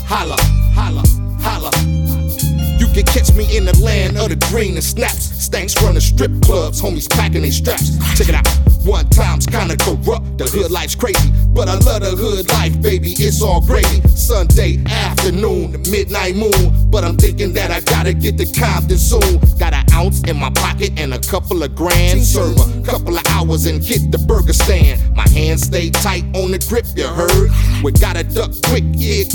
Holla, holla, holla. You can catch me in the land of the green and snaps. Stanks running strip clubs, homies packing they straps. Check it out, one time's kinda corrupt. The hood life's crazy, but I love the hood life, baby, it's all gravy. Sunday afternoon, the midnight moon. But I'm thinking that I gotta get to Compton soon. Got an ounce in my pocket and a couple of grand. Serve a couple of hours and hit the burger stand. My hands stay tight on the grip, you heard? We gotta duck quick, yeah.